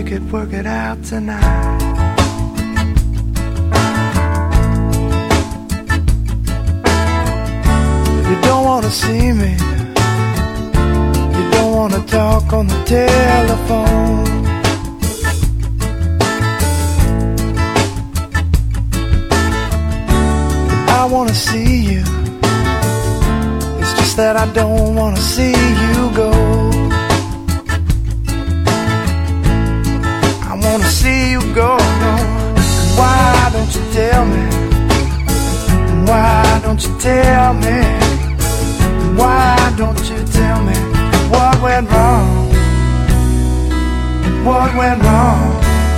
could work it out tonight. You don't wanna see me, you don't wanna talk on the telephone. I wanna see you, it's just that I don't wanna see you go. I wanna see you go, no. Why don't you tell me? Why don't you tell me? Why don't you tell me what went wrong? What went wrong?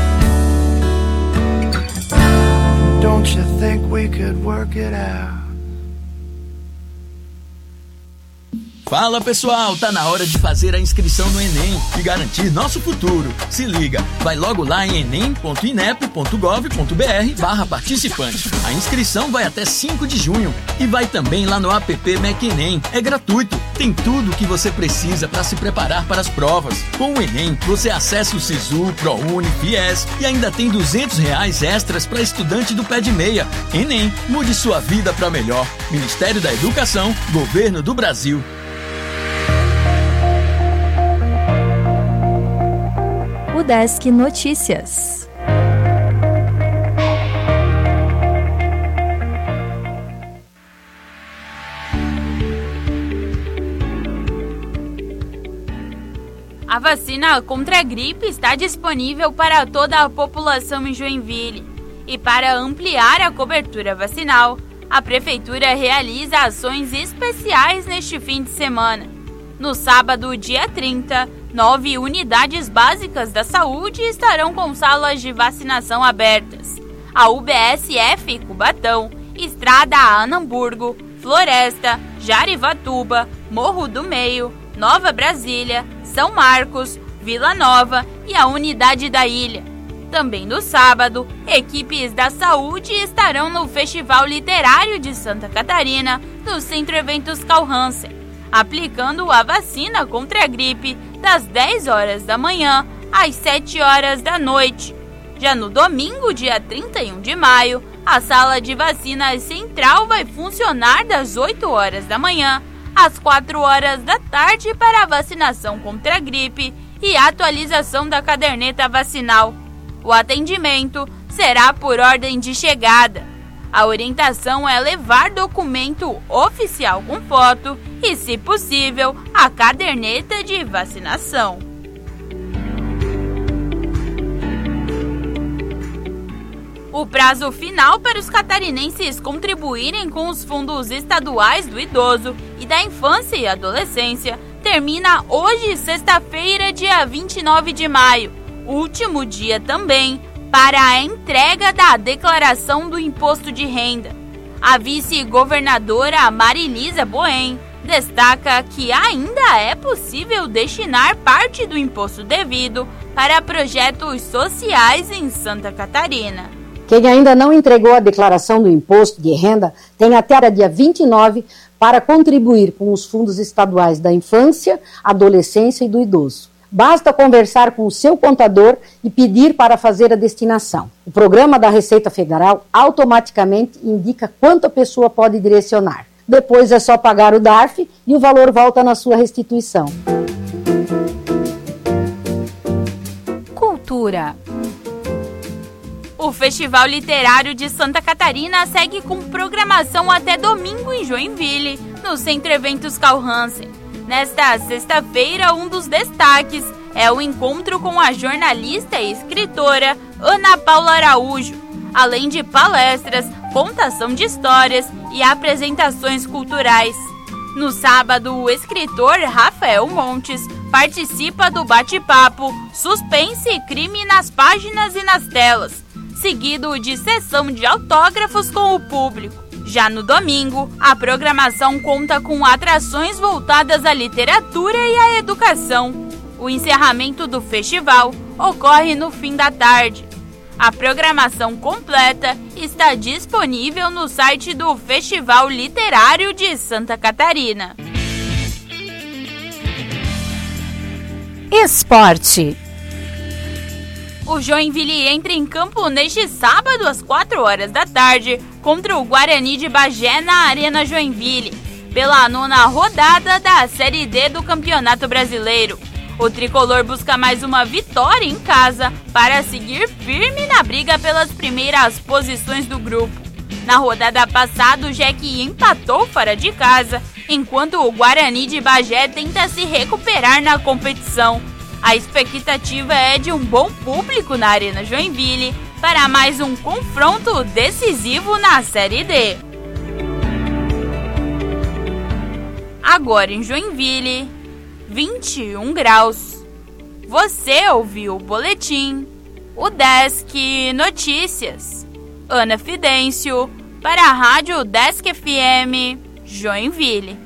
Don't you think we could work it out? Fala pessoal, tá na hora de fazer a inscrição no Enem e garantir nosso futuro. Se liga, vai logo lá em enem.inep.gov.br/participante. A inscrição vai até 5 de junho e vai também lá no app MecEnem. É gratuito, tem tudo o que você precisa para se preparar para as provas. Com o Enem, você acessa o Sisu, ProUni, Fies e ainda tem R$200 extras para estudante do pé de meia. Enem, mude sua vida para melhor. Ministério da Educação, Governo do Brasil. Udesc Notícias. A vacina contra a gripe está disponível para toda a população em Joinville. E para ampliar a cobertura vacinal, a Prefeitura realiza ações especiais neste fim de semana. No sábado, dia 30, 9 unidades básicas da saúde estarão com salas de vacinação abertas. A UBSF Cubatão, Estrada Anamburgo, Floresta, Jarivatuba, Morro do Meio, Nova Brasília, São Marcos, Vila Nova e a Unidade da Ilha. Também no sábado, equipes da saúde estarão no Festival Literário de Santa Catarina, no Centro Eventos Carl Hansen, aplicando a vacina contra a gripe das 10 horas da manhã às 7 horas da noite. Já no domingo, dia 31 de maio, a sala de vacinas central vai funcionar das 8 horas da manhã às 4 horas da tarde para a vacinação contra a gripe e atualização da caderneta vacinal. O atendimento será por ordem de chegada. A orientação é levar documento oficial com foto e, se possível, a caderneta de vacinação. O prazo final para os catarinenses contribuírem com os fundos estaduais do idoso e da infância e adolescência termina hoje, sexta-feira, dia 29 de maio, último dia também para a entrega da declaração do imposto de renda. A vice-governadora Marilisa Boen destaca que ainda é possível destinar parte do imposto devido para projetos sociais em Santa Catarina. Quem ainda não entregou a declaração do imposto de renda tem até o dia 29 para contribuir com os fundos estaduais da infância, adolescência e do idoso. Basta conversar com o seu contador e pedir para fazer a destinação. O programa da Receita Federal automaticamente indica quanto a pessoa pode direcionar. Depois é só pagar o DARF e o valor volta na sua restituição. Cultura. O Festival Literário de Santa Catarina segue com programação até domingo em Joinville, no Centro Eventos Carl Hansen. Nesta sexta-feira, um dos destaques é o encontro com a jornalista e escritora Ana Paula Araújo, além de palestras, contação de histórias e apresentações culturais. No sábado, o escritor Rafael Montes participa do bate-papo Suspense e Crime nas Páginas e nas Telas, seguido de sessão de autógrafos com o público. Já no domingo, a programação conta com atrações voltadas à literatura e à educação. O encerramento do festival ocorre no fim da tarde. A programação completa está disponível no site do Festival Literário de Santa Catarina. Esporte. O Joinville entra em campo neste sábado às 4 horas da tarde contra o Guarani de Bagé na Arena Joinville, pela 9ª rodada da Série D do Campeonato Brasileiro. O tricolor busca mais uma vitória em casa para seguir firme na briga pelas primeiras posições do grupo. Na rodada passada, o Jack empatou fora de casa, enquanto o Guarani de Bagé tenta se recuperar na competição. A expectativa é de um bom público na Arena Joinville para mais um confronto decisivo na Série D. Agora em Joinville, 21 graus. Você ouviu o boletim, o Desk Notícias. Ana Fidêncio, para a Rádio Desk FM, Joinville.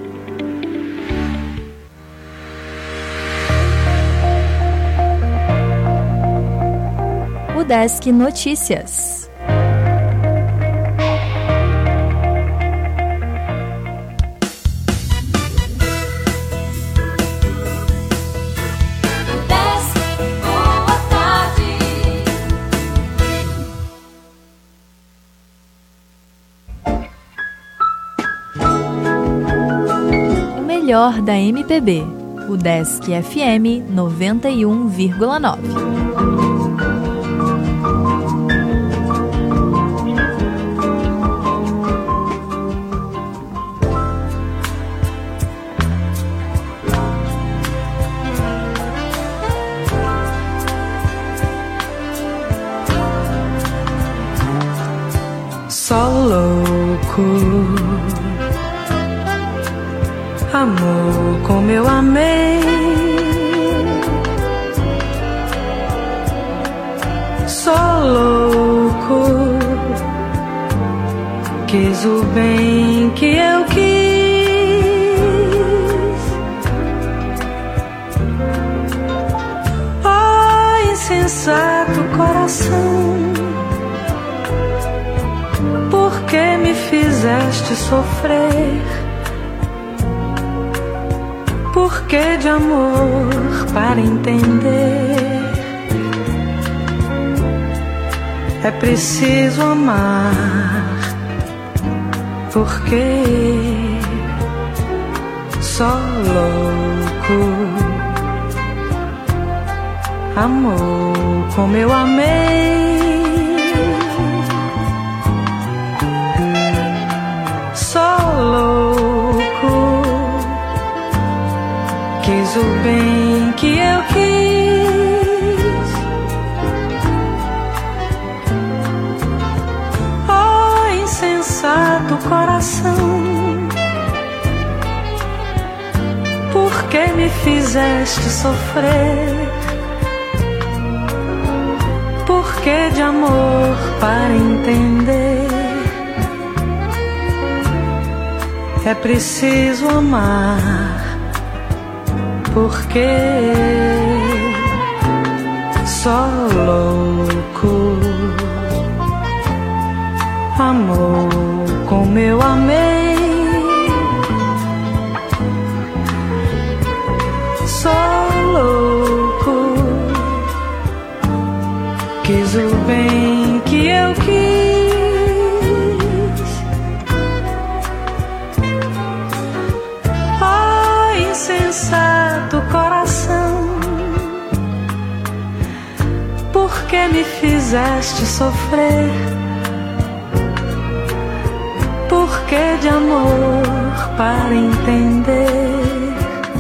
O Desk Notícias. O melhor da MPB. O Desk FM 91,9. Só louco, amor como eu amei. Só louco, quis o bem que eu quis. Oh, insensato coração, por que me fizeste sofrer? Por que de amor para entender? É preciso amar, porque só louco amor como eu amei. Só louco quis o bem que eu quis. Oh, insensato coração, por que me fizeste sofrer? Por que de amor para entender? É preciso amar, porque só louco amor como eu amei. Só louco quis o bem que eu quis. Insensato coração, por que me fizeste sofrer? Por que de amor para entender?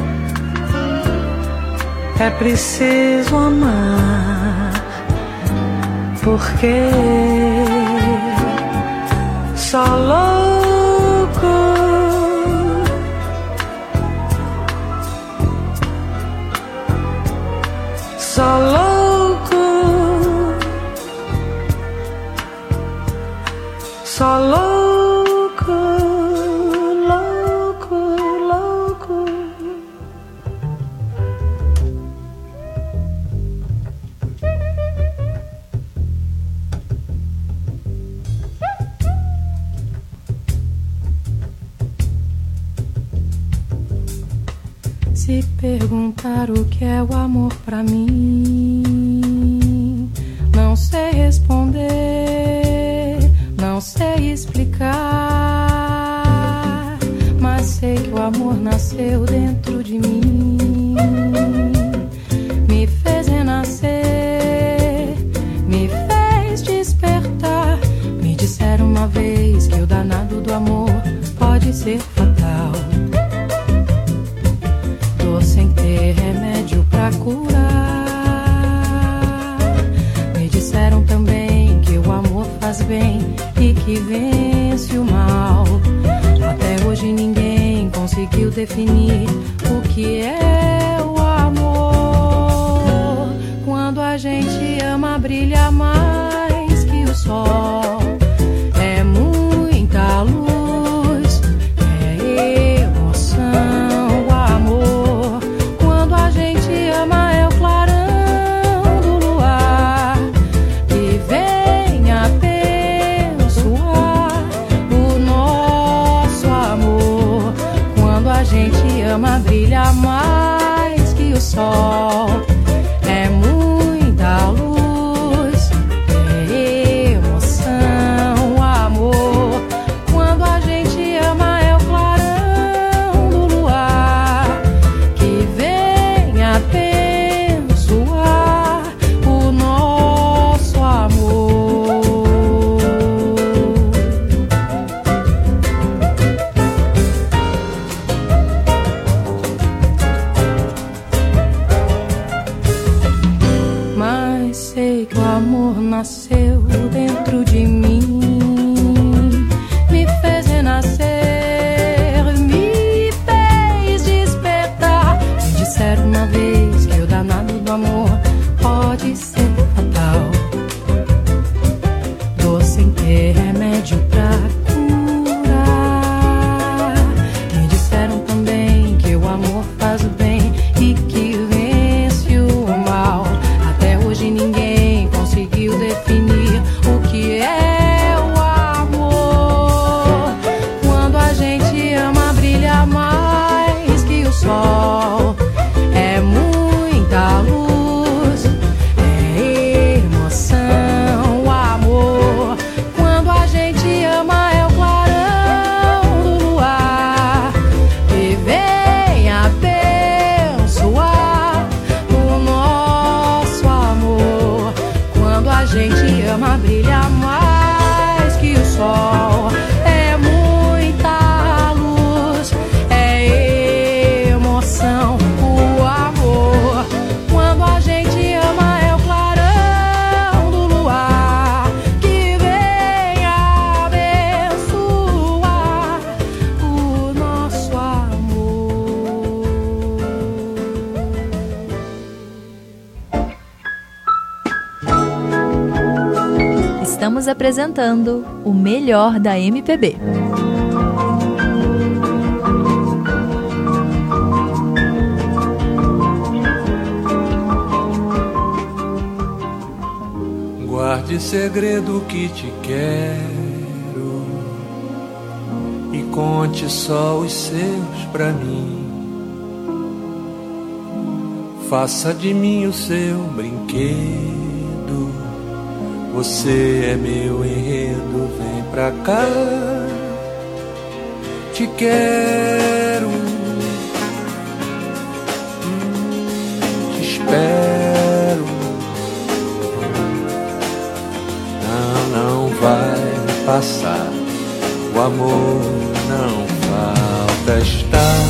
É preciso amar, porque só louco só louco, só louco, louco, louco. Se perguntar o que é o amor pra mim, sei responder, não sei explicar, mas sei que o amor nasceu dentro de mim, me fez renascer, me fez despertar. Me disseram uma vez que o danado do amor pode ser fatal, dor sem ter remédio pra curar. Me disseram também que o amor faz bem e que vence o mal. Até hoje ninguém conseguiu definir o que é o amor. Quando a gente ama, brilha mais que o sol. É muita luz, é emoção, o amor. Quando a gente ama, é o clarão do luar que vem abençoar o nosso amor. Quando a gente ama, brilha mais que o sol. É muita luz, é emoção, o amor. Quando a gente ama, é o clarão do luar que vem abençoar o nosso amor. Mas sei que o amor nasceu dentro de mim, me fez renascer, me fez despertar. Me disseram uma vez que o danado do amor pode ser fatal, dor sem ter remédio pra curar. Me disseram também que o amor faz o bem e que vence o mal. Até hoje ninguém conseguiu definir o que é o amor. Quando a gente ama, brilha mais que o sol. É muita luz, é emoção, o amor. Quando a gente ama, é o clarão do luar que vem abençoar o nosso amor. Quando a gente ama, brilha mais que o sol. É muita luz, é emoção, o amor. Quando a gente ama, é o clarão do luar que vem abençoar o nosso amor. Estamos apresentando o melhor da MPB. Guarde segredo que te quero e conte só os seus pra mim. Faça de mim o seu brinquedo, você é meu enredo, vem pra cá. Te quero, te espero. Não vai passar, o amor não falta estar.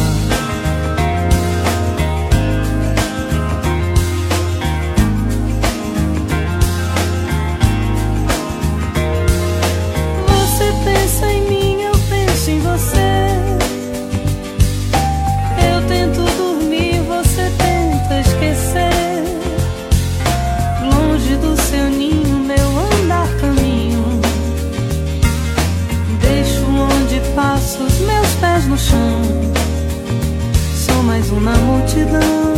Você pensa em mim, eu penso em você. Eu tento dormir, você tenta esquecer. Longe do seu ninho, meu andar caminho. Deixo onde passo os meus pés no chão. Sou mais um na multidão.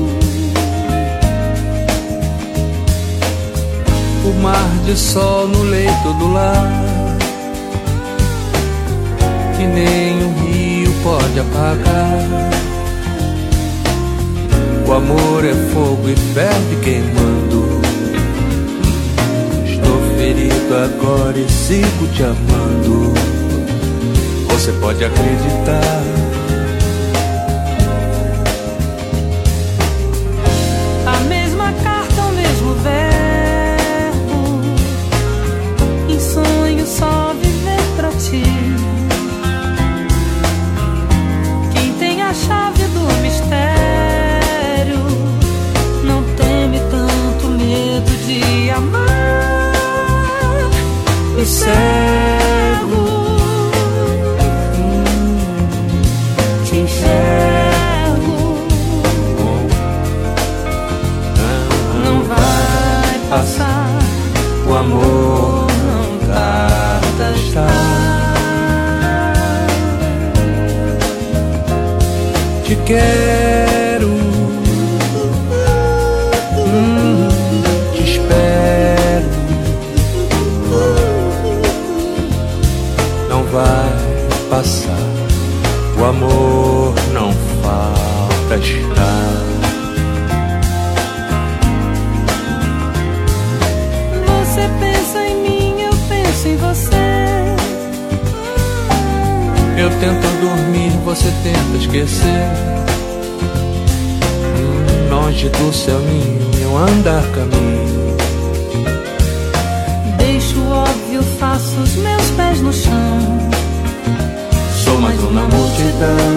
O mar de sol no leito do lar, que nem um rio pode apagar. O amor é fogo e ferve queimando. ferido agora e sigo te amando. Você pode acreditar. A mesma carta, o mesmo verbo. Em sonho só viver pra ti. Quem tem a chave do mistério não teme tanto medo de amar. Me cego, te enxergo. Não vai passar, o amor não tarda a estar. Te quero, te espero. Não vai passar, o amor não falta estar. Você pensa em mim, eu penso em você. Eu tento dormir, você tenta esquecer. Longe do seu ninho, eu andar caminho. Deixo o óbvio, faço os meus pés no chão. Sou mais um na multidão.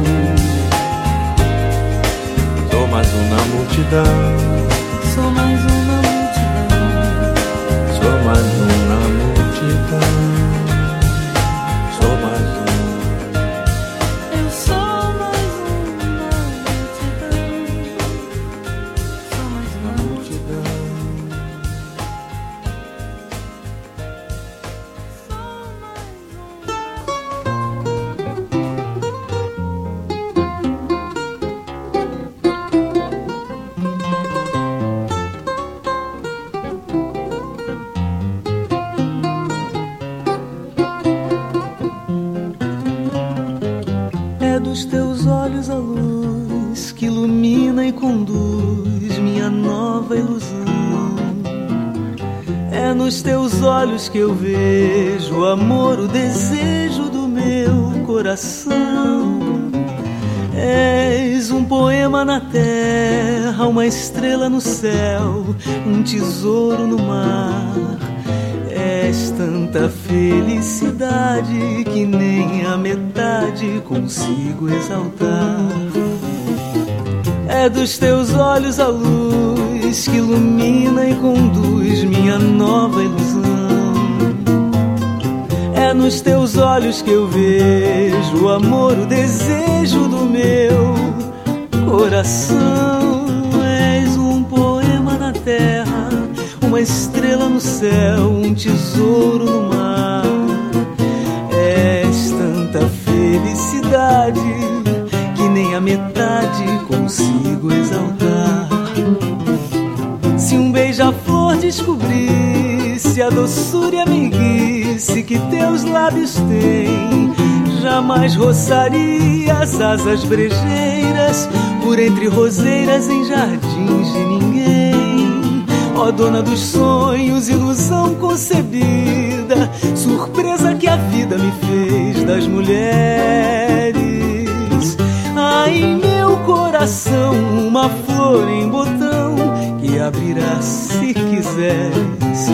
Sou mais um na multidão. Sou mais um na multidão. Sou mais um na multidão. Sou mais um. Eu sou mais um na multidão. Sou mais um na multidão. É dos teus olhos a luz que ilumina e conduz minha nova ilusão. É nos teus olhos que eu vejo o amor, o desejo do meu coração. És um poema na terra, uma estrela no céu, um tesouro no mar. És tanta felicidade que nem a metade consigo exaltar. É dos teus olhos a luz que ilumina e conduz minha nova ilusão. É nos teus olhos que eu vejo o amor, o desejo do meu coração. És um poema na terra, uma estrela no céu, um tesouro no mar. És tanta felicidade que nem a metade consigo exaltar. Se um beija-flor descobrisse a doçura e a meiguice que teus lábios têm, jamais roçaria as asas brejeiras por entre roseiras em jardins de ninguém. Ó dona dos sonhos, ilusão concebida, surpresa que a vida me fez das mulheres. Há em meu coração uma flor em botão que abrirá se quiseres.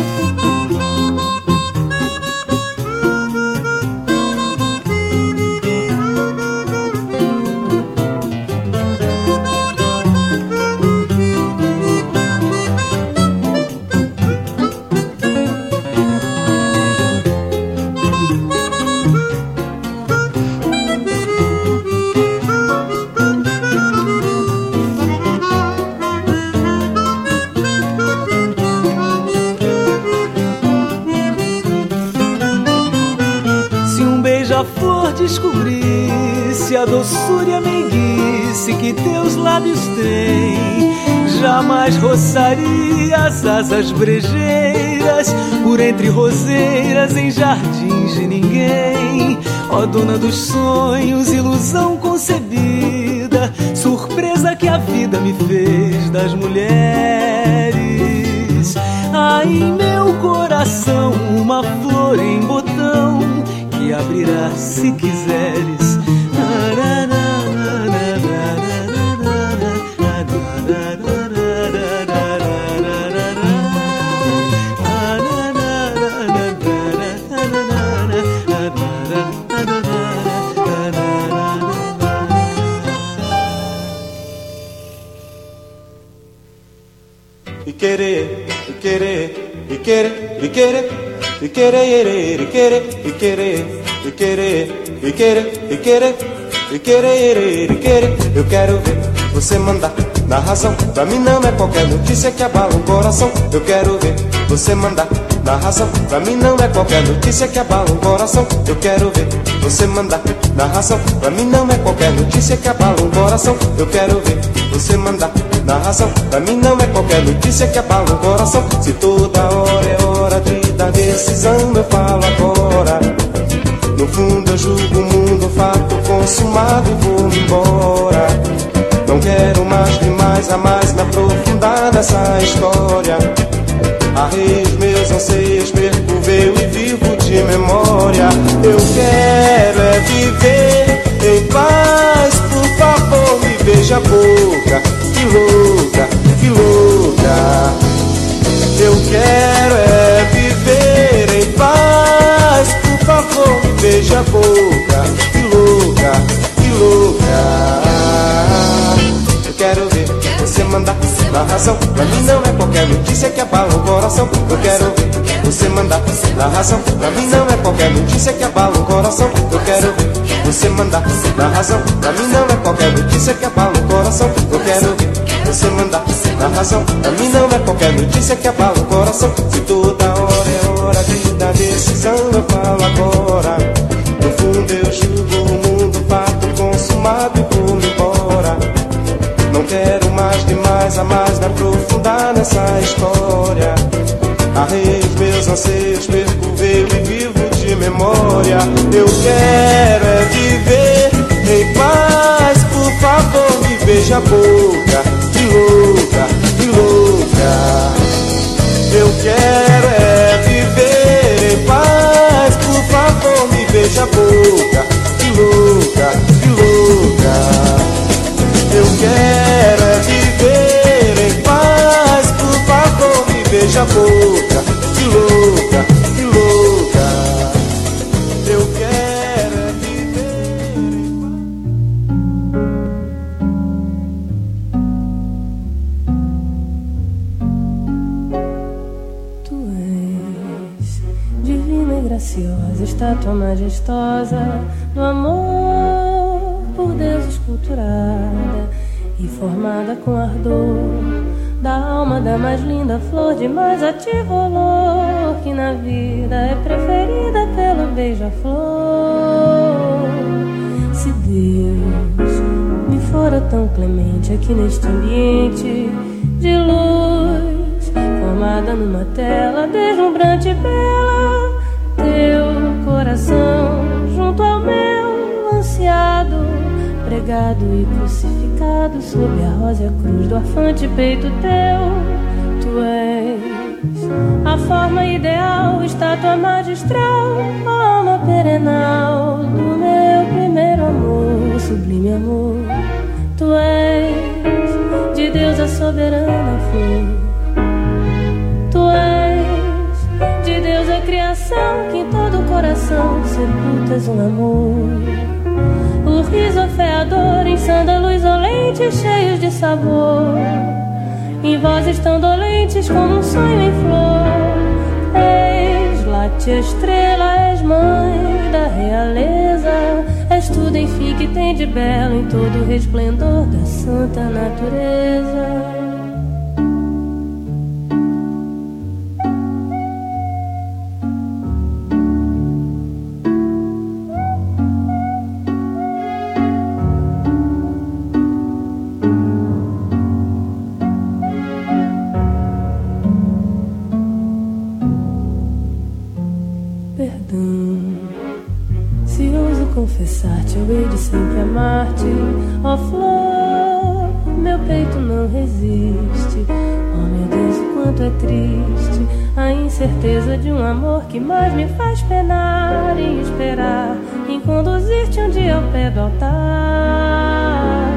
Descobrisse a doçura e a meiguice que teus lábios têm, jamais roçaria as asas brejeiras por entre roseiras em jardins de ninguém. Ó dona dos sonhos, ilusão concebida, surpresa que a vida me fez das mulheres. Há em meu coração cantar se quiseres. Eu quero ver você mandar na razão. Pra mim não é qualquer notícia que abala um coração. Eu quero ver você mandar na razão. Pra mim não é qualquer notícia que abala um coração. Eu quero ver você mandar na razão. Pra mim não é qualquer notícia que abala um coração. Eu quero ver você mandar na razão. Pra mim não é qualquer notícia que abala um coração. Se toda hora é hora de dar decisão, eu falo agora. No fundo eu julgo o mundo, fato consumado e vou-me embora. Não quero mais demais, a mais me aprofundar nessa história. Arrei os meus anseios, percorreu e vivo de memória. Eu quero é viver em paz, por favor me beija a boca. Que louca, que louca. Eu quero é viver em paz, por favor me beija a boca. Que louca, que louca. Eu quero ver você mandar na razão. Pra mim não é qualquer notícia que abala o coração. Eu quero ver você mandar na razão. Pra mim não é qualquer notícia que abala o coração. Eu quero ver você mandar na razão. Pra mim não é qualquer notícia que abala o coração. Eu quero ver você mandar na razão. Pra mim não é qualquer notícia que abala o coração. Se toda hora é hora de dar decisão, eu falo agora. No fundo eu julgo o mundo, fato consumado e vou-me embora. Não quero mais demais, a mais me aprofundar nessa história. Arrei os meus anseios, percorreu e vivo de memória. Eu quero é viver em paz, por favor me beija a boca. Que louca, que louca. Eu quero é viver em paz, por favor me beija a boca. Que louca, que louca. Eu quero é viver em paz, por favor me beija a boca. Que louca, que louca. Eu quero é viver em paz. Tu és divina e graciosa, estátua majestosa do amor, por Deus esculturada e formada com ardor da alma da mais linda flor, de mais ativo olor, que na vida é preferida pelo beija-flor. Se Deus me fora tão clemente aqui neste ambiente de luz, formada numa tela deslumbrante e bela, teu coração junto ao meu ansiado, pregado e crucificado sob a rósea cruz do afante peito teu. Tu és a forma ideal, estátua magistral, alma perenal do meu primeiro amor, sublime amor. Tu és de Deus a soberana flor. Tu és de Deus a criação, que em todo o coração sepultas um amor. O riso afeador em sândalos olentes cheios de sabor, em vozes tão dolentes como um sonho em flor. És láctea estrela, és mãe da realeza, és tudo enfim que tem de belo em todo o resplendor da santa natureza. Confessar-te, eu hei de sempre amar-te, ó flor, meu peito não resiste. Oh meu Deus, o quanto tanto é triste a incerteza de um amor que mais me faz penar e esperar em conduzir-te um dia ao pé do altar,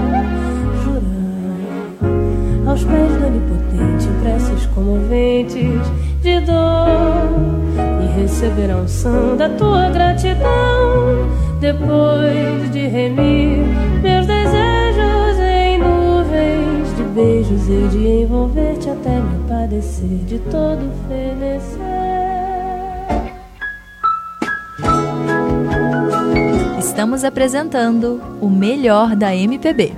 jurar aos pés do onipotente preces comoventes de dor e receber a unção da tua gratidão depois de remir meus desejos em nuvens de beijos e de envolver-te até me padecer de todo fenecer. Estamos apresentando o melhor da MPB.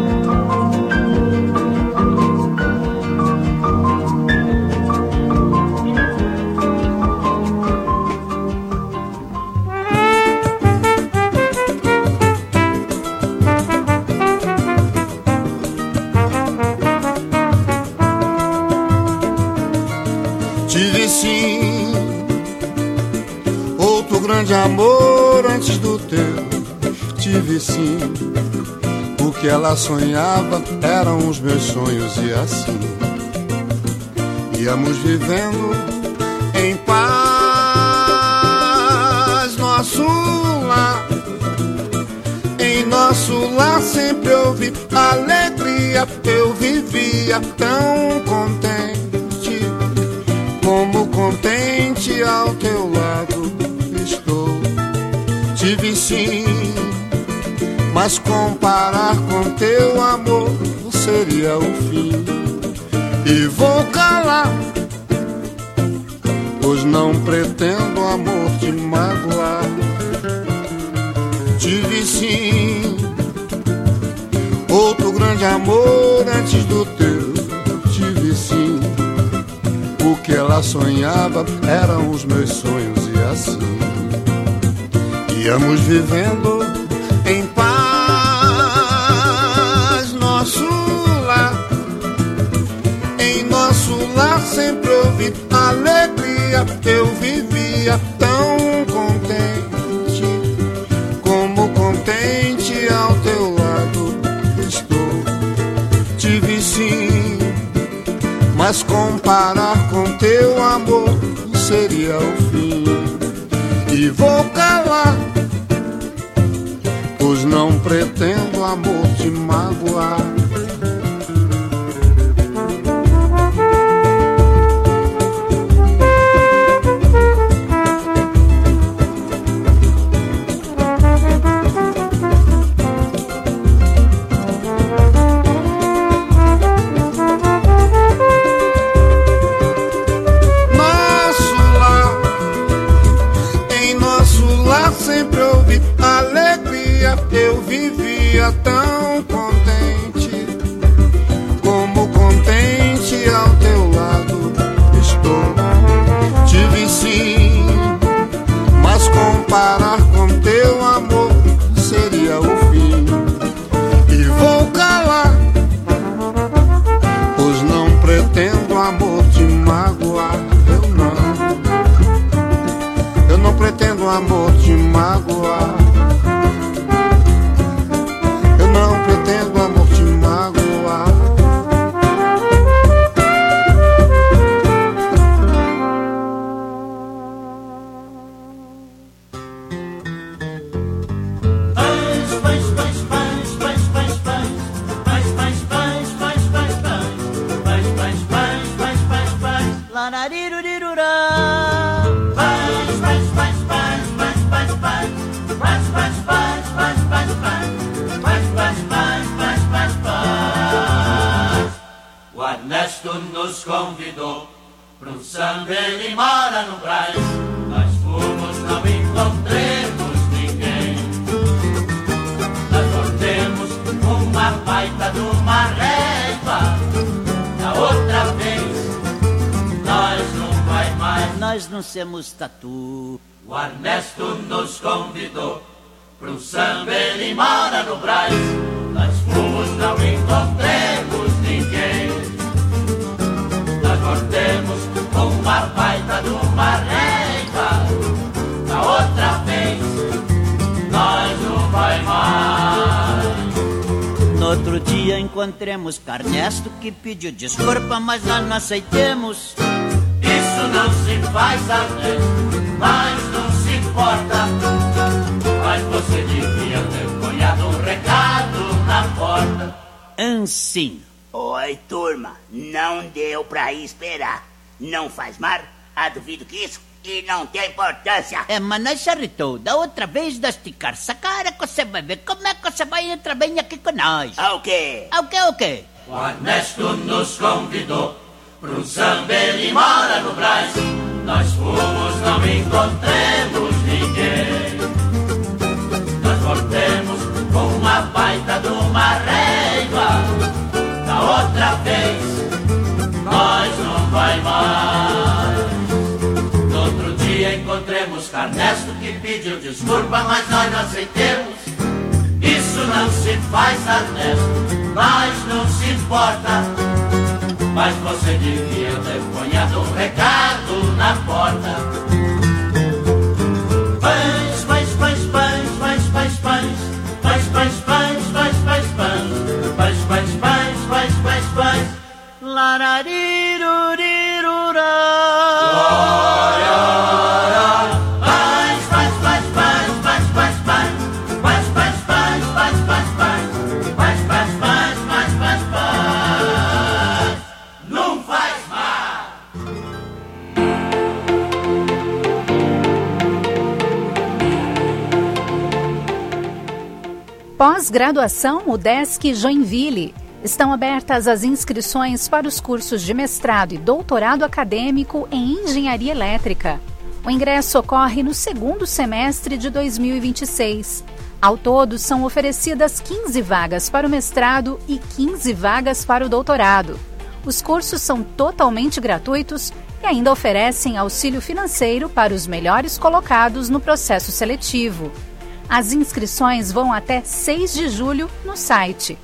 Tive sim outro grande amor antes do teu. Tive sim o que ela sonhava eram os meus sonhos e assim íamos vivendo em paz. Nosso lar, em nosso lar sempre houve alegria. Eu vivia tão contente, como contente ao teu lado estou. Tive sim, mas comparar com teu amor seria o fim. E vou calar, pois não pretendo amor te magoar. Tive sim outro grande amor antes do teu. Tive sim o que ela sonhava eram os meus sonhos e assim íamos vivendo em paz. Nosso lar, em nosso lar sempre houve alegria. Eu vivia tão contente, como contente ao teu lado estou. Tive sim, mas comparar com teu amor seria o fim. E vou calar, pois não pretendo amor te magoar. Eu vivia tão contente, como contente ao teu lado estou. Tive sim, mas comparar com teu amor seria o fim. E vou calar, pois não pretendo amor te magoar. Eu não pretendo amor te magoar. Não pretendo amor te magoar. Ernesto nos convidou para um samba, ele mora no Brás. Nós fomos, não encontremos ninguém. Nós voltemos uma baita de uma régua. Da outra vez, nós não vai mais. Nós não somos tatu. O Ernesto nos convidou para um samba, ele mora no Brás. Nós fomos, não encontremos ninguém. Nós voltemos com uma baita de uma régua. Da outra vez, nós não vai mais. No outro dia encontremos Carnesto, que pediu desculpa, mas nós não aceitemos. Isso não se faz, Ernesto, mas não se importa. Mas você devia ter ponhado um recado na porta. Sim. Oi, turma, não deu pra esperar. Não faz mal? Duvido que isso e não tem importância. Mas nós se irritou. Da outra vez nós esticar essa cara que você vai ver como é que você vai entrar bem aqui com nós. O quê? O quê? O Ernesto nos convidou pro samba, ele mora no Brás. Nós fomos, não encontremos ninguém. Nós voltemos com uma baita de uma régua. Da outra vez, nós não vai mais. No outro dia encontremos Carnesto, que pediu desculpa, mas nós não aceitemos. Isso não se faz, Ernesto, mas não se importa. Mas você devia ter ponhado um recado na porta. Pães, pães, pães, pães, pães, pães, pães, pães, pães, pães, pães, pães, pães, pães, pães, pães, pães, pães, pães, lararirurirurá. Pós-graduação UDESC Joinville. Estão abertas as inscrições para os cursos de mestrado e doutorado acadêmico em Engenharia Elétrica. O ingresso ocorre no segundo semestre de 2026. Ao todo, são oferecidas 15 vagas para o mestrado e 15 vagas para o doutorado. Os cursos são totalmente gratuitos e ainda oferecem auxílio financeiro para os melhores colocados no processo seletivo. As inscrições vão até 6 de julho no site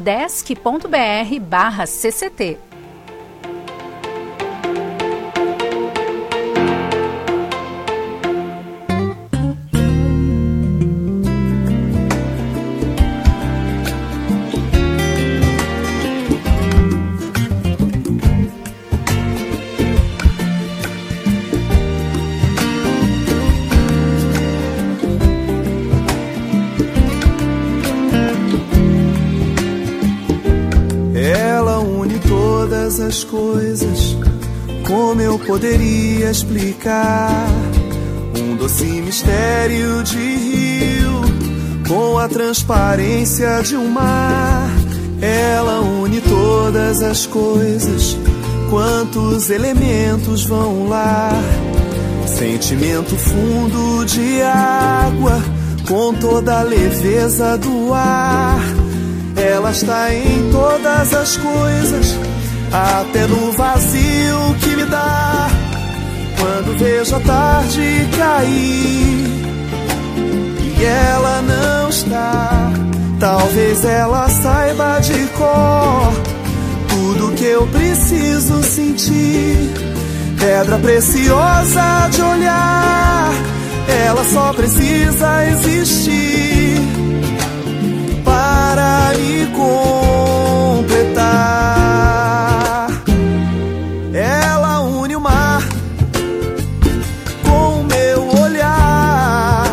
udesc.br/cct. As coisas, como eu poderia explicar? Um doce mistério de rio, com a transparência de um mar. Ela une todas as coisas, quantos elementos vão lá? Sentimento fundo de água, com toda a leveza do ar. Ela está em todas as coisas, até no vazio que me dá quando vejo a tarde cair e ela não está. Talvez ela saiba de cor tudo que eu preciso sentir. Pedra preciosa de olhar, ela só precisa existir para me completar. Ela une o mar com o meu olhar.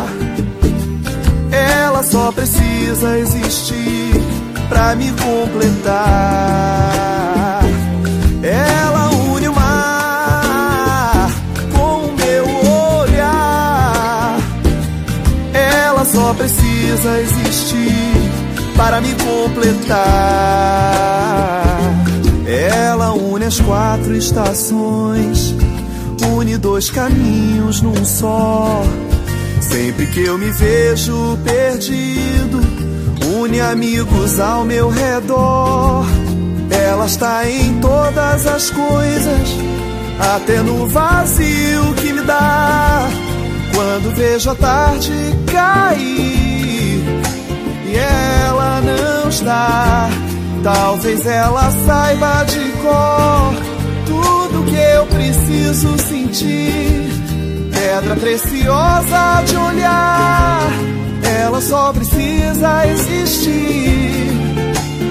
Ela só precisa existir pra me completar. Ela une o mar com o meu olhar. Ela só precisa existir para me completar. Ela une as 4 estações, une 2 caminhos num só. Sempre que eu me vejo perdido, une amigos ao meu redor. Ela está em todas as coisas, até no vazio que me dá quando vejo a tarde cair e ela não está. Talvez ela saiba de cor tudo que eu preciso sentir. Pedra preciosa de olhar, ela só precisa existir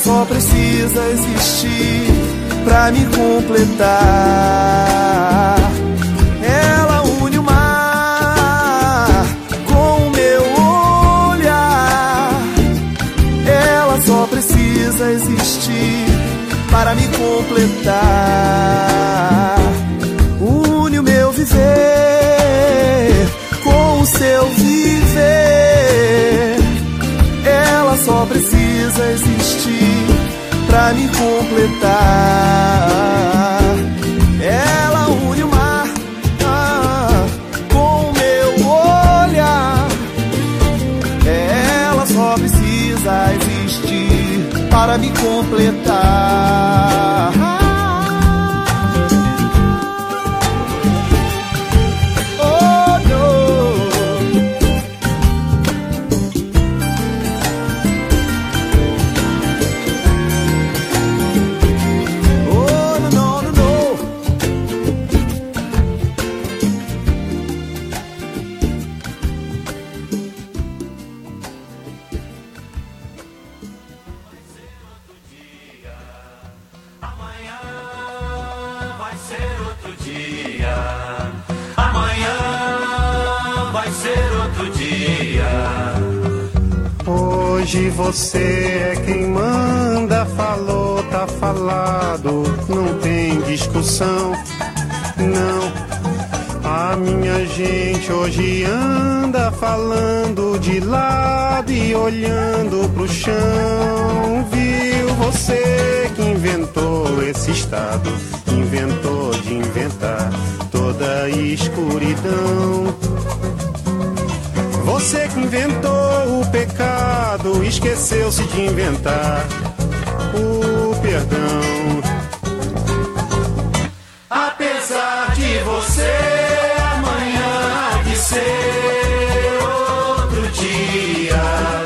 só precisa existir pra me completar. Ela une o mar com o meu olhar. Ela só precisa existir para me completar. Une o meu viver com o seu viver. Ela só precisa existir pra me completar. Ela une o mar com o meu olhar. Ela só precisa existir para me completar. Hoje você é quem manda, falou, tá falado, não tem discussão, não. A minha gente hoje anda falando de lado e olhando pro chão. Viu você que inventou esse estado, inventou de inventar toda a escuridão. Você que inventou o pecado, esqueceu-se de inventar o perdão. Apesar de você, amanhã há de ser outro dia.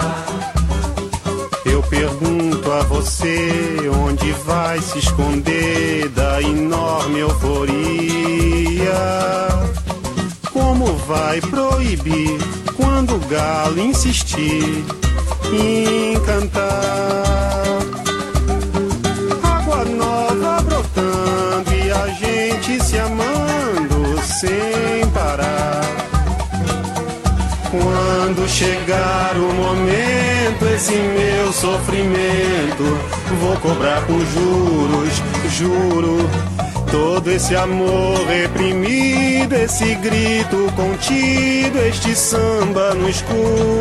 Eu pergunto a você, onde vai se esconder da enorme euforia? Como vai proibir quando o galo insistir em cantar? Água nova brotando e a gente se amando sem parar. Quando chegar o momento, esse meu sofrimento vou cobrar com juros, juro. Todo esse amor reprimido, esse grito contido, este samba no escuro.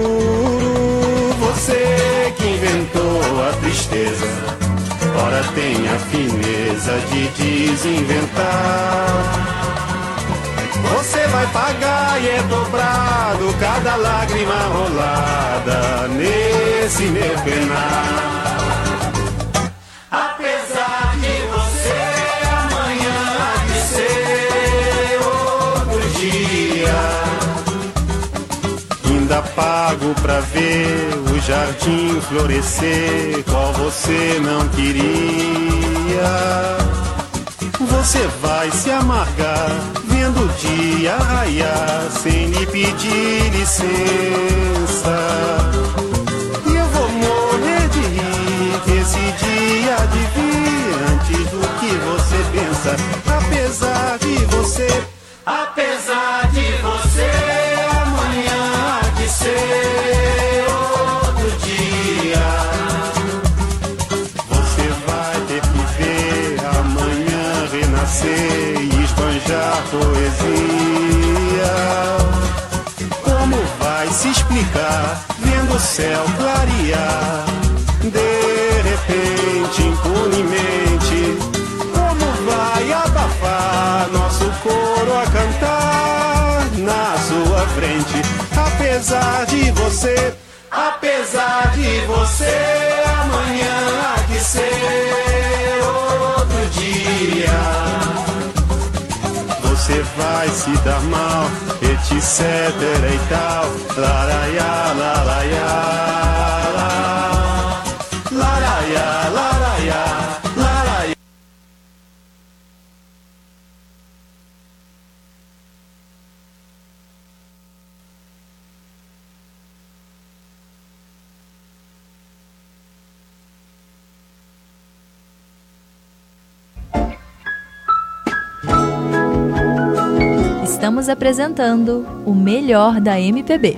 Você que inventou a tristeza, ora tem a fineza de desinventar. Você vai pagar e é dobrado cada lágrima rolada nesse meu penar. Apesar de você, amanhã há de ser outro dia. Ainda pago pra ver o jardim florescer, qual você não queria. Você vai se amargar vendo o dia raiar sem lhe pedir licença. E eu vou morrer de rir que esse dia há de vir antes do que você pensa. Apesar de você, amanhã há de ser outro dia. Você vai ter que ver amanhã renascer e esbanjar poesia. Como vai se explicar vendo o céu clarear de repente, impunemente? Como vai abafar nosso coro a cantar na sua frente? Apesar de você, amanhã há de ser outro dia. Você vai se dar mal, etc e tal. Laraiá, laraiá, laraiá, laraiá, laraiá. Estamos apresentando o melhor da MPB.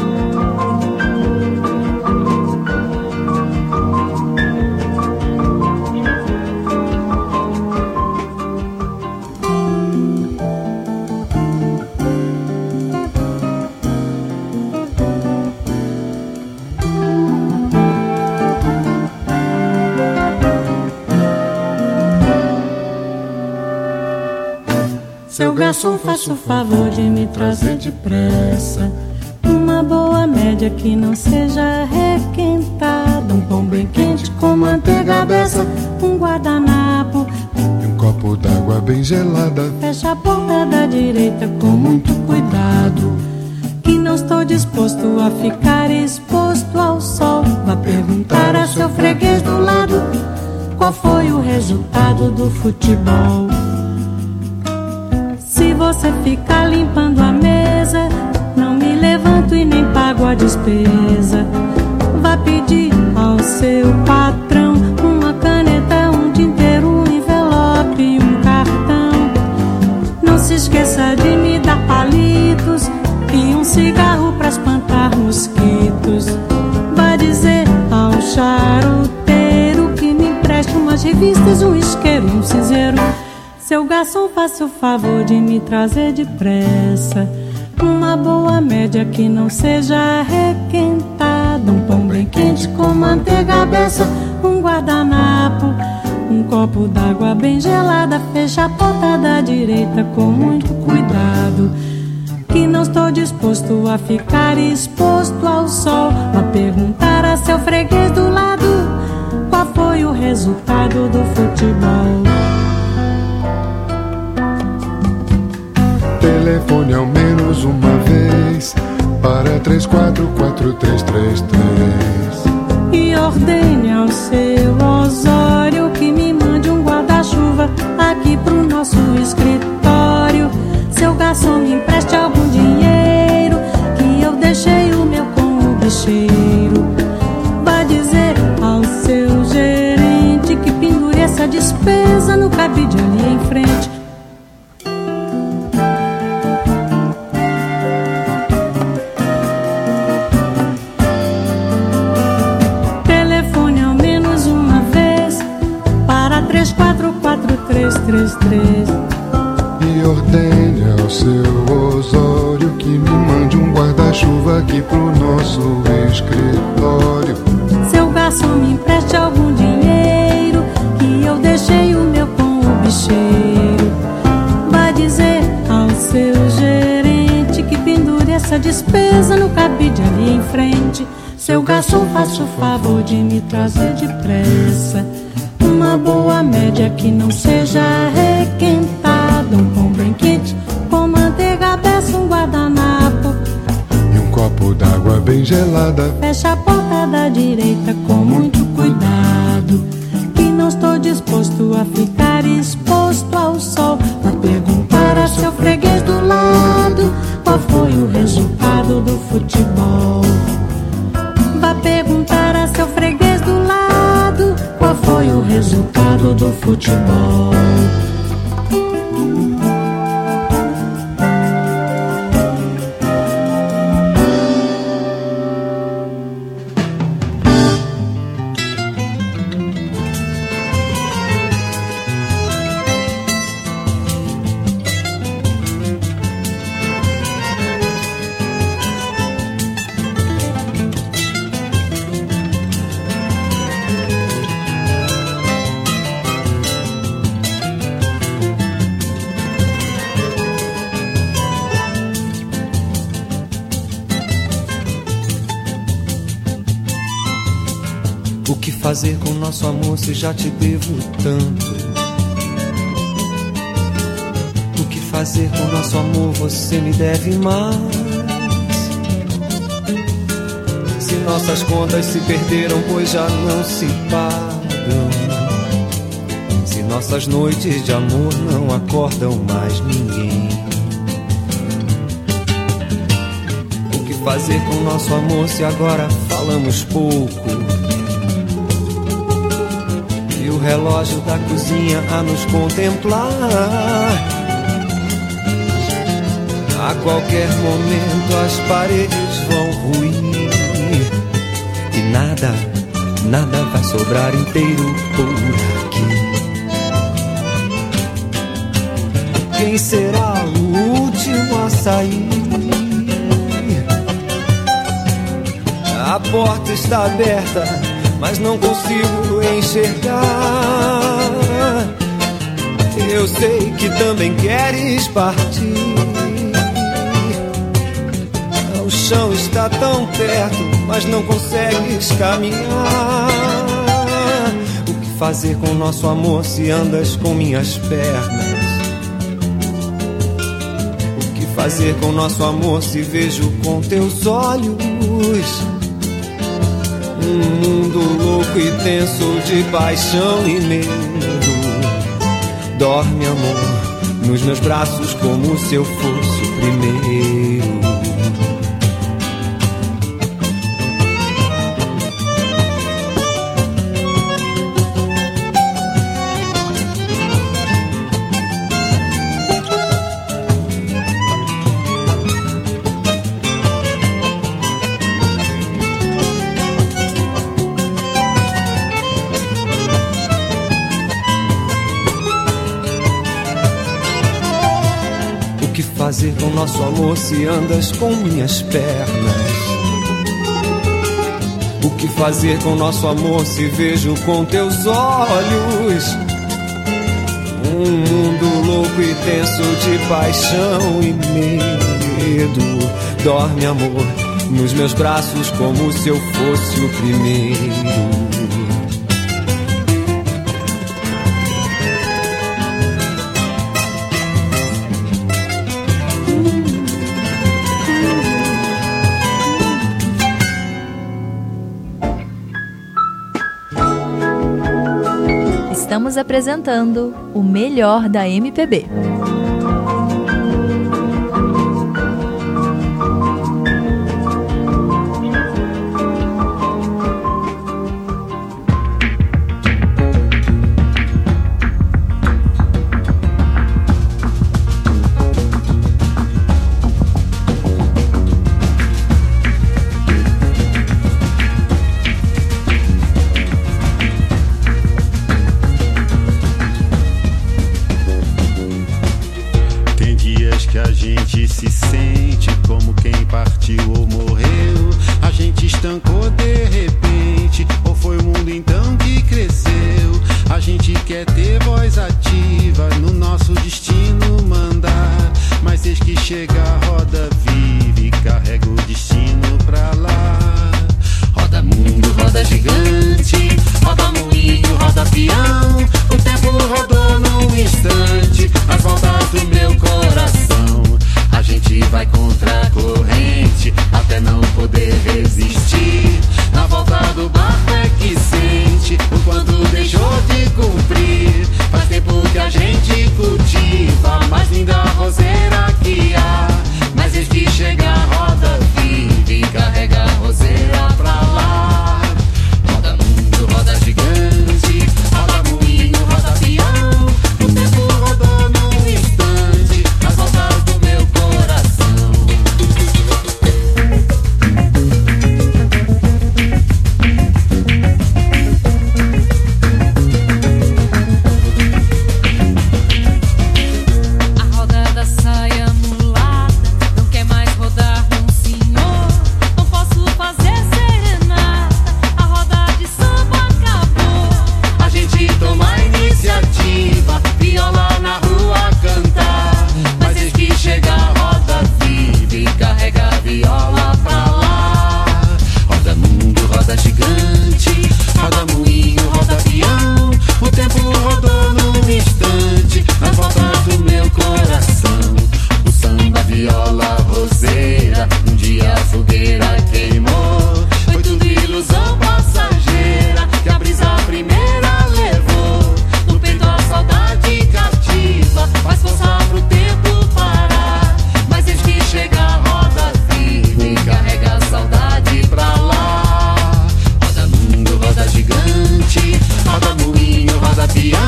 Seu garçom, faça o favor de me trazer depressa uma boa média que não seja requentada, um pão bem quente com manteiga beça, um guardanapo e um copo d'água bem gelada. Fecha a porta da direita com muito cuidado, que não estou disposto a ficar exposto ao sol. Vá perguntar a seu freguês do lado qual foi o resultado do futebol. Se você ficar limpando a mesa, não me levanto e nem pago a despesa. Vá pedir ao seu patrão uma caneta, um tinteiro, um envelope e um cartão. Não se esqueça de me dar palitos e um cigarro pra espantar mosquitos. Vá dizer ao charuteiro que me empreste umas revistas, um isqueiro e um cinzeiro. Seu garçom, faça o favor de me trazer depressa uma boa média que não seja requentada, um pão bem quente com manteiga beça, um guardanapo, um copo d'água bem gelada. Fecha a porta da direita com muito cuidado, que não estou disposto a ficar exposto ao sol. A perguntar a seu freguês do lado qual foi o resultado do futebol. Telefone ao menos uma vez para 344333 e ordene ao seu Osório que me mande um guarda-chuva aqui pro nosso escritório. Seu garçom, me empreste algum dinheiro, que eu deixei o meu com o bicheiro. Vá dizer ao seu gerente que pendure essa despesa no cabide ali em frente. Telefone ao menos uma vez para 344333 e ordene ao seu Osório que me mande um guarda-chuva aqui pro nosso escritório. Seu garçom, me empreste algum dinheiro, que eu deixei o meu com o bicheiro. Vá dizer ao seu gerente que pendure essa despesa no cabide ali em frente. Seu garçom, faça o favor de me trazer depressa uma boa média que não seja requentada, um pão bem quente com manteiga beça, um guardanapo e um copo d'água bem gelada. Fecha a porta da direita com muito cuidado, que não estou disposto a ficar exposto ao sol. Vá perguntar a seu freguês do lado qual foi o resultado do futebol. Vá perguntar a seu freguês do lado qual foi o resultado do futebol. O que fazer com nosso amor se já te devo tanto? O que fazer com nosso amor, você me deve mais. Se nossas contas se perderam, pois já não se pagam. Se nossas noites de amor não acordam mais ninguém. O que fazer com nosso amor se agora falamos pouco? O relógio da cozinha a nos contemplar. A qualquer momento as paredes vão ruir e nada vai sobrar inteiro por aqui. Quem será o último a sair? A porta está aberta, mas não consigo enxergar. Eu sei que também queres partir. O chão está tão perto, mas não consegues caminhar. O que fazer com nosso amor se andas com minhas pernas? O que fazer com nosso amor se vejo com teus olhos? Um mundo louco e tenso de paixão e medo. Dorme, amor, nos meus braços como se eu fosse o primeiro. Fazer com nosso amor se andas com minhas pernas? O que fazer com nosso amor se vejo com teus olhos? Um mundo louco e tenso de paixão e medo. Dorme, amor, nos meus braços como se eu fosse o primeiro. Estamos apresentando o melhor da MPB.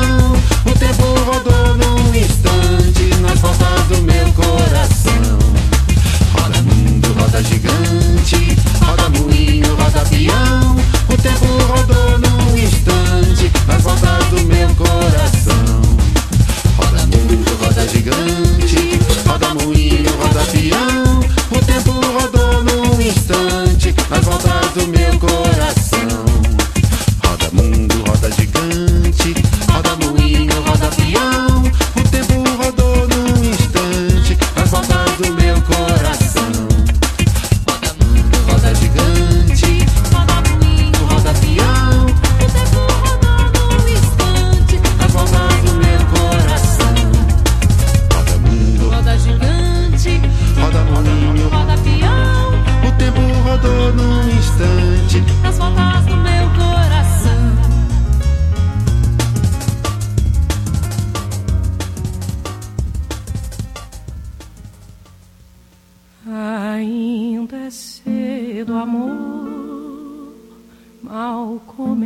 O tempo rodou num instante nas portas do meu coração.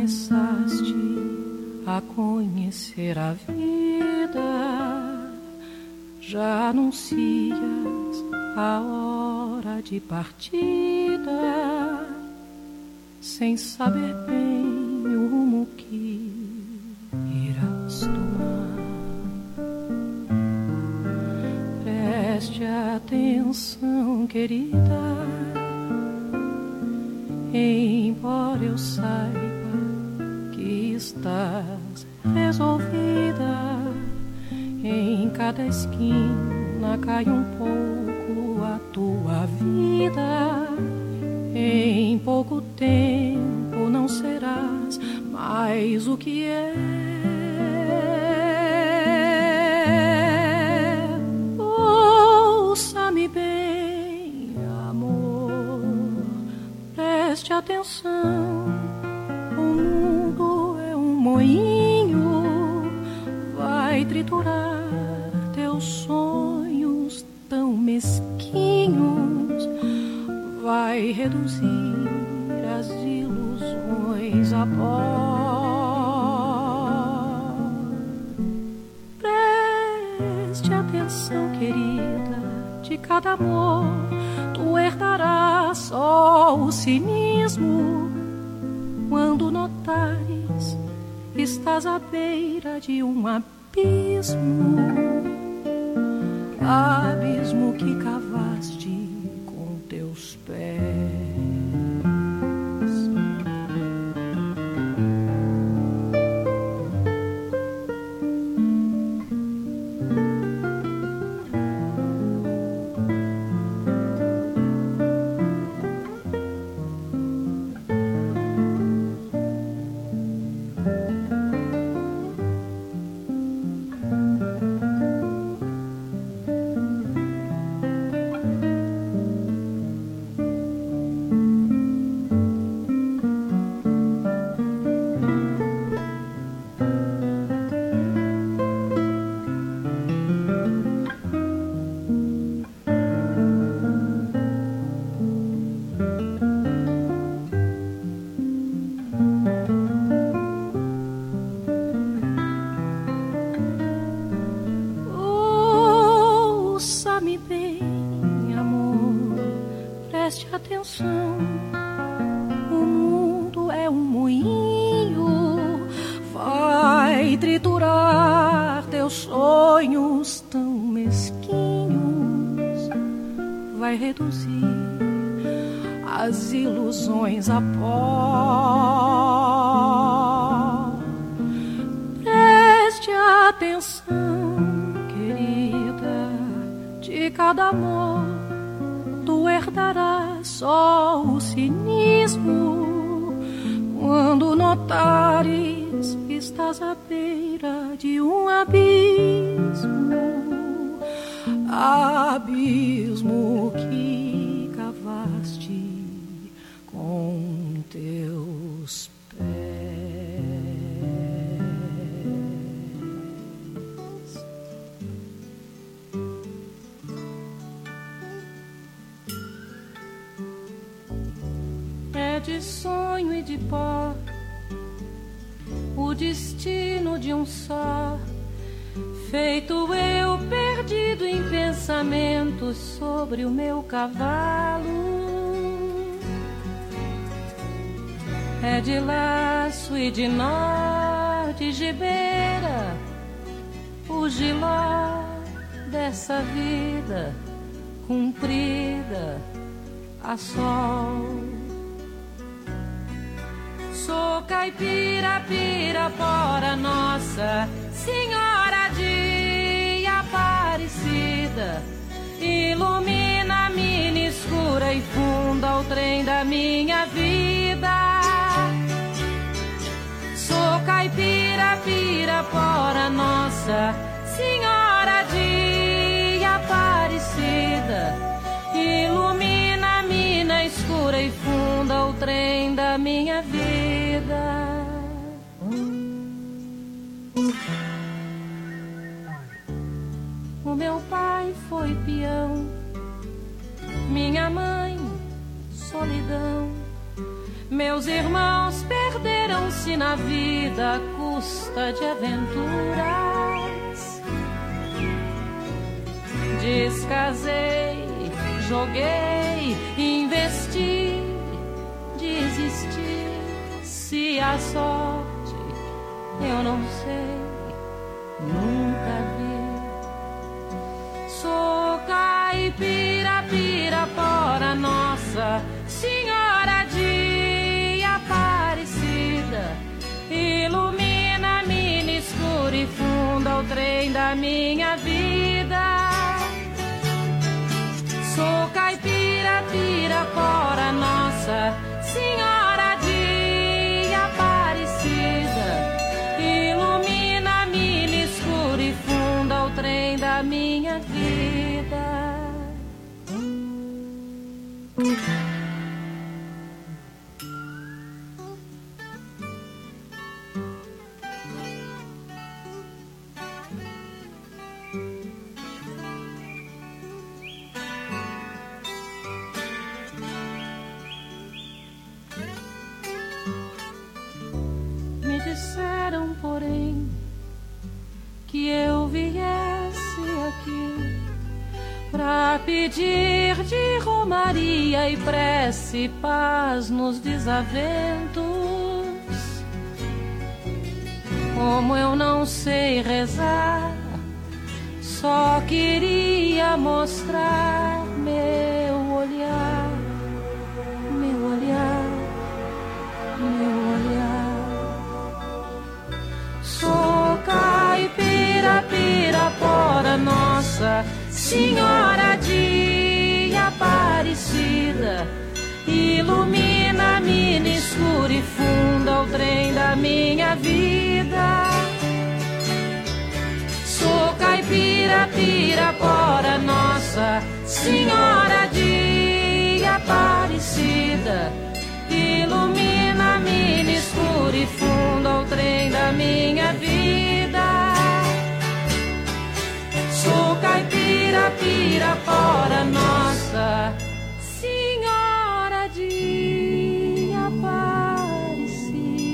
começaste a conhecer a vida, já anuncias a hora de partida, sem saber bem o rumo que irás tomar. Preste atenção, querida, embora eu saiba que estás resolvida, em cada esquina cai um pouco a tua vida. Em pouco tempo não serás mais o que é. Ouça-me bem, amor, preste atenção. O mundo é um moinho, vai triturar teus sonhos tão mesquinhos, vai reduzir as ilusões a pó. Preste atenção, querida, de cada amor tu herdarás só o cinismo. Quando notares, estás à beira de um abismo, abismo que cavaste com teus pés. Atenção, o mundo é um moinho, vai triturar teus sonhos tão mesquinhos, vai reduzir as ilusões a pó. Preste atenção, querida, de cada amor tu herdarás só o cinismo. Quando notares, estás à beira de um abismo, abismo que cavaste com teus pés. É de sonho e de pó o destino de um só, feito eu perdido em pensamentos sobre o meu cavalo. É de laço e de nó, de gibeira, o giló dessa vida cumprida a sol. Sou caipira, pirapora, Nossa Senhora de Aparecida, ilumina a mina escura e funda o trem da minha vida. Sou caipira, pirapora, Nossa Senhora de Aparecida, ilumina a mina escura e funda o trem da minha vida. O meu pai foi peão, minha mãe solidão, meus irmãos perderam perderam-se na vida à custa de aventuras. Descasei, joguei, investi, desisti. Se a sorte eu não sei, nunca vi. Sou caipira, pirapora, Nossa Senhora de Aparecida. Ilumina-me no escuro e funda o trem da minha vida. Sou caipira, pirapora, Nossa Senhora de Aparecida. Ilumina-me no escuro e funda o trem da minha vida. Me disseram, porém, que eu viesse aqui pra pedir de romaria e prece paz nos desaventos. Como eu não sei rezar, só queria mostrar meu olhar, meu olhar, meu olhar. Sou caipira, pirapora, Nossa Senhora de Aparecida. Ilumina-me no escuro e funda o trem da minha vida. Sou caipira, pirapora, Nossa Senhora de Aparecida. Ilumina-me no escuro e funda o trem da minha vida. Sou caipira, pirapora, Nossa Senhora de Aparecida.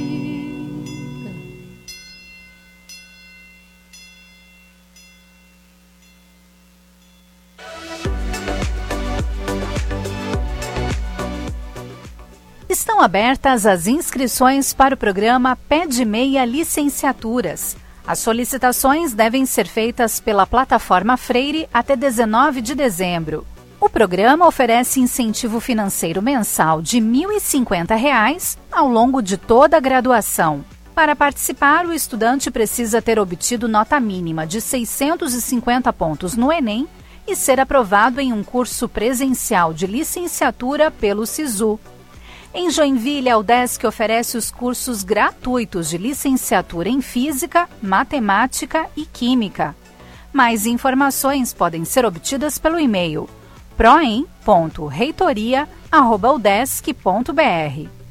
Estão abertas as inscrições para o programa Pé de Meia Licenciaturas. As solicitações devem ser feitas pela plataforma Freire até 19 de dezembro. O programa oferece incentivo financeiro mensal de R$ 1.050 ao longo de toda a graduação. Para participar, o estudante precisa ter obtido nota mínima de 650 pontos no Enem e ser aprovado em um curso presencial de licenciatura pelo SISU. Em Joinville, a UDESC oferece os cursos gratuitos de licenciatura em Física, Matemática e Química. Mais informações podem ser obtidas pelo e-mail proem.reitoria@udesc.br.